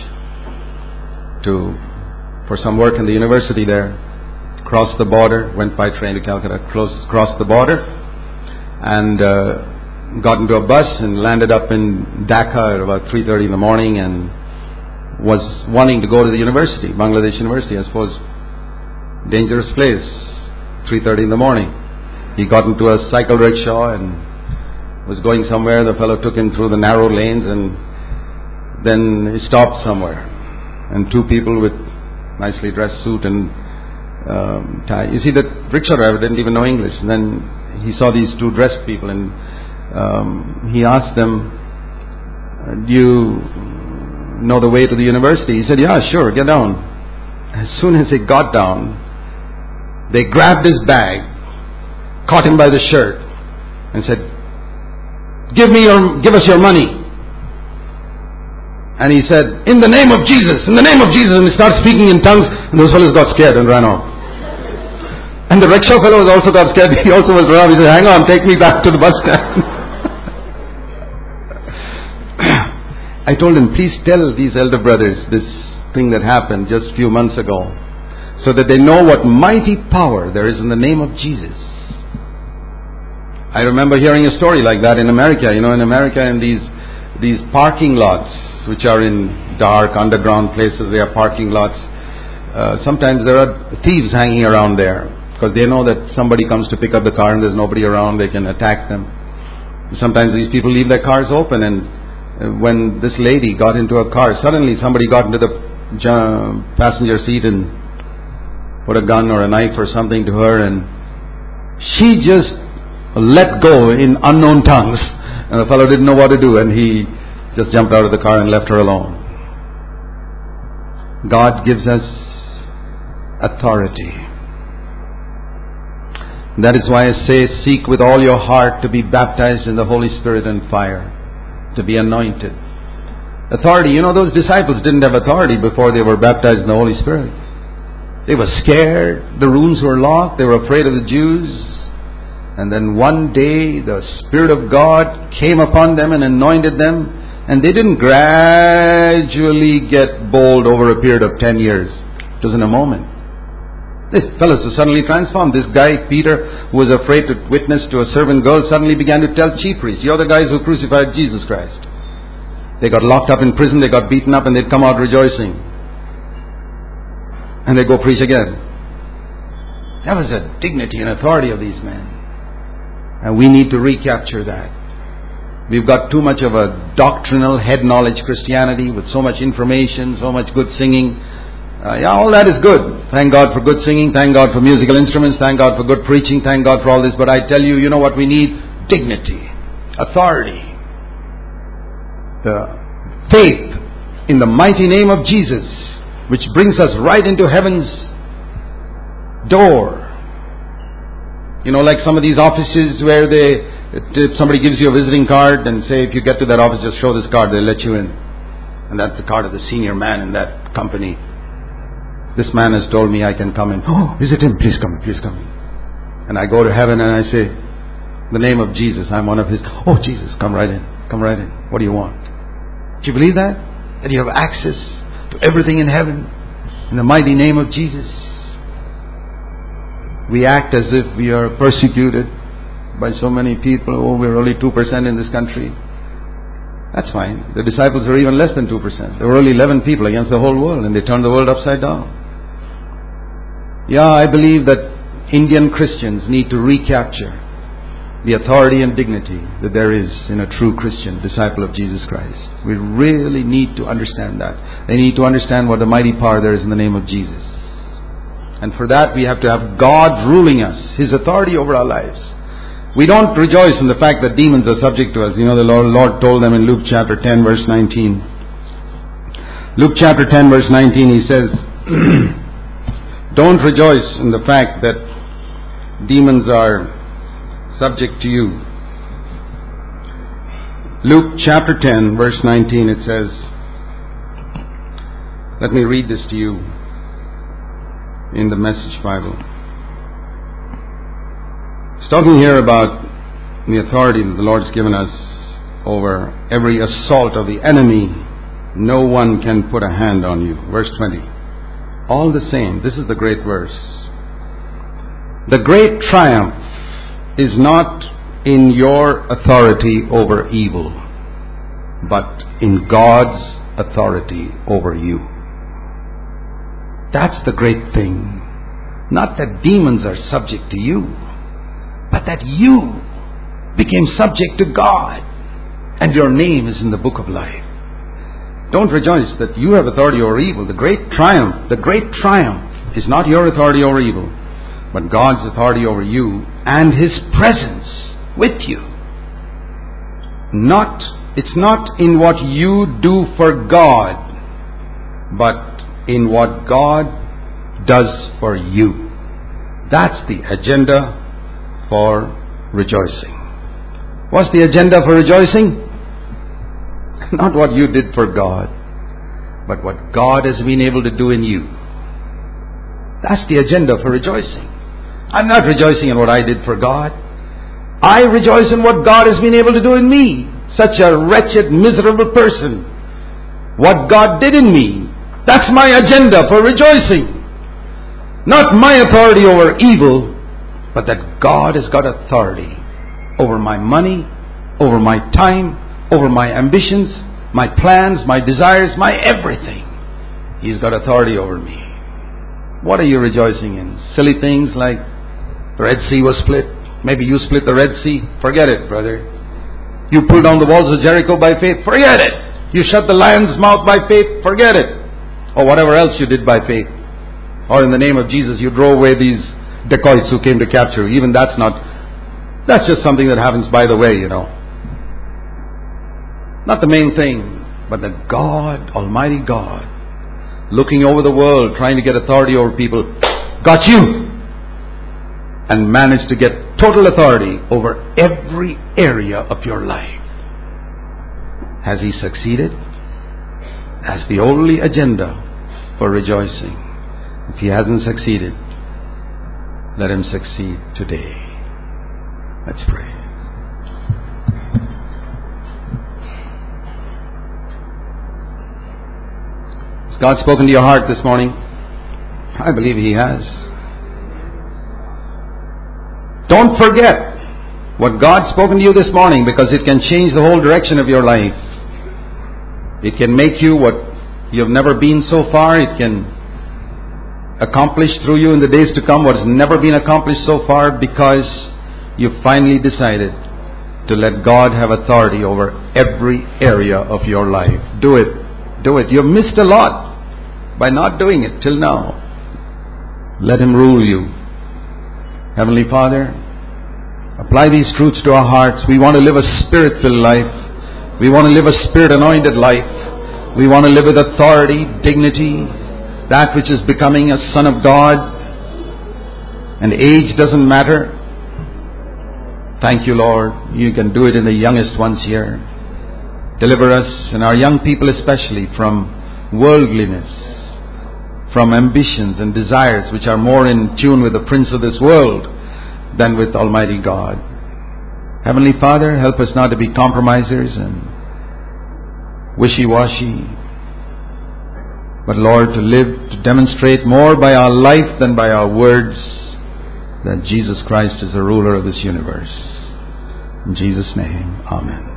for some work in the university there. Crossed the border, went by train to Calcutta, crossed the border, and got into a bus and landed up in Dhaka at about 3:30 in the morning, and was wanting to go to the university, Bangladesh University. I suppose dangerous place, 3:30 in the morning. He got into a cycle rickshaw and was going somewhere. The fellow took him through the narrow lanes, and then he stopped somewhere. And two people with nicely dressed suit and tie. You see, the rickshaw driver didn't even know English. And then he saw these two dressed people, and he asked them, "Do you know the way to the university?" He said, "Yeah, sure, get down." As soon as he got down, they grabbed his bag, caught him by the shirt, and said, "Give us your money." And he said, "In the name of Jesus, in the name of Jesus," and he started speaking in tongues, and those fellows got scared and ran off. And the rickshaw fellow also got scared. He also was run off. He said, "Hang on, take me back to the bus stand." I told him, "Please tell these elder brothers this thing that happened just a few months ago, so that they know what mighty power there is in the name of Jesus." I remember hearing a story like that in America. You know, in America, in these parking lots, which are in dark underground places, they are parking lots. Sometimes there are thieves hanging around there, because they know that somebody comes to pick up the car and there's nobody around, they can attack them. Sometimes these people leave their cars open, and when this lady got into a car, suddenly somebody got into the passenger seat and put a gun or a knife or something to her, and she just let go in unknown tongues, and the fellow didn't know what to do, and he just jumped out of the car and left her alone. God gives us authority. That is why I say, seek with all your heart to be baptized in the Holy Spirit and fire, to be anointed. Authority. You know, those disciples didn't have authority before they were baptized in the Holy Spirit. They were scared. The rooms were locked. They were afraid of the Jews. And then one day the Spirit of God came upon them and anointed them, and they didn't gradually get bold over a period of 10 years. It was in a moment. These fellows were suddenly transformed. This guy, Peter, who was afraid to witness to a servant girl, suddenly began to tell chief priests, "You're the guys who crucified Jesus Christ." They got locked up in prison, they got beaten up, and they'd come out rejoicing. And they'd go preach again. That was the dignity and authority of these men. And we need to recapture that. We've got too much of a doctrinal, head knowledge Christianity with so much information, so much good singing. All that is good. Thank God for good singing. Thank God for musical instruments. Thank God for good preaching. Thank God for all this. But I tell you, you know what we need? Dignity. Authority. The faith in the mighty name of Jesus, which brings us right into heaven's door. You know, like some of these offices where if somebody gives you a visiting card and say, if you get to that office, just show this card, they'll let you in. And that's the card of the senior man in that company. This man has told me I can come in. "Oh, is it him? Please come in, please come in." And I go to heaven and I say, "In the name of Jesus, I'm one of his." "Oh, Jesus, come right in, come right in. What do you want?" Do you believe that? That you have access to everything in heaven in the mighty name of Jesus. We act as if we are persecuted by so many people. Oh, we're only 2% in this country. That's fine. The disciples were even less than 2%. There were only 11 people against the whole world, and they turned the world upside down. Yeah, I believe that Indian Christians need to recapture the authority and dignity that there is in a true Christian disciple of Jesus Christ. We really need to understand that. They need to understand what a mighty power there is in the name of Jesus. And for that we have to have God ruling us, His authority over our lives. We don't rejoice in the fact that demons are subject to us. You know, the Lord told them in Luke chapter 10 verse 19. Luke chapter 10 verse 19, He says, don't rejoice in the fact that demons are subject to you. Luke chapter 10 verse 19, it says, let me read this to you in the Message Bible. It's talking here about the authority that the Lord's given us over every assault of the enemy. No one can put a hand on you. Verse 20. All the same, this is the great verse. The great triumph is not in your authority over evil, but in God's authority over you. That's the great thing. Not that demons are subject to you, but that you became subject to God and your name is in the book of life. Don't rejoice that you have authority over evil. The great triumph is not your authority over evil, but God's authority over you and His presence with you. It's not in what you do for God, but in what God does for you. That's the agenda for rejoicing. What's the agenda for rejoicing? Not what you did for God, but what God has been able to do in you. That's the agenda for rejoicing. I'm not rejoicing in what I did for God. I rejoice in what God has been able to do in me. Such a wretched, miserable person. What God did in me. That's my agenda for rejoicing. Not my authority over evil, but that God has got authority over my money, over my time, over my ambitions, my plans, my desires, my everything. He's got authority over me. What are you rejoicing in? Silly things like the Red Sea was split. Maybe you split the Red Sea. Forget it, brother. You pulled down the walls of Jericho by faith. Forget it. You shut the lion's mouth by faith. Forget it. Or whatever else you did by faith. Or in the name of Jesus, you drove away these dacoits who came to capture you. Even that's just something that happens by the way, you know. Not the main thing, but that God, Almighty God, looking over the world, trying to get authority over people, got you and managed to get total authority over every area of your life. Has He succeeded? That's the only agenda for rejoicing. If He hasn't succeeded, let Him succeed today. Let's pray. Has God spoken to your heart this morning? I believe He has. Don't forget what God's spoken to you this morning, because it can change the whole direction of your life. It can make you what you have never been so far. It can accomplish through you in the days to come what has never been accomplished so far, because you finally decided to let God have authority over every area of your life. Do it. Do it. You've missed a lot by not doing it till now. Let Him rule you. Heavenly Father, apply these truths to our hearts. We want to live a Spirit-filled life. We want to live a Spirit-anointed life. We want to live with authority, dignity, that which is becoming a son of God. And age doesn't matter. Thank you, Lord. You can do it in the youngest ones here. Deliver us, and our young people especially, from worldliness, from ambitions and desires which are more in tune with the prince of this world than with Almighty God. Heavenly Father, help us not to be compromisers and wishy-washy, but Lord, to live, to demonstrate more by our life than by our words that Jesus Christ is the ruler of this universe. In Jesus' name, Amen.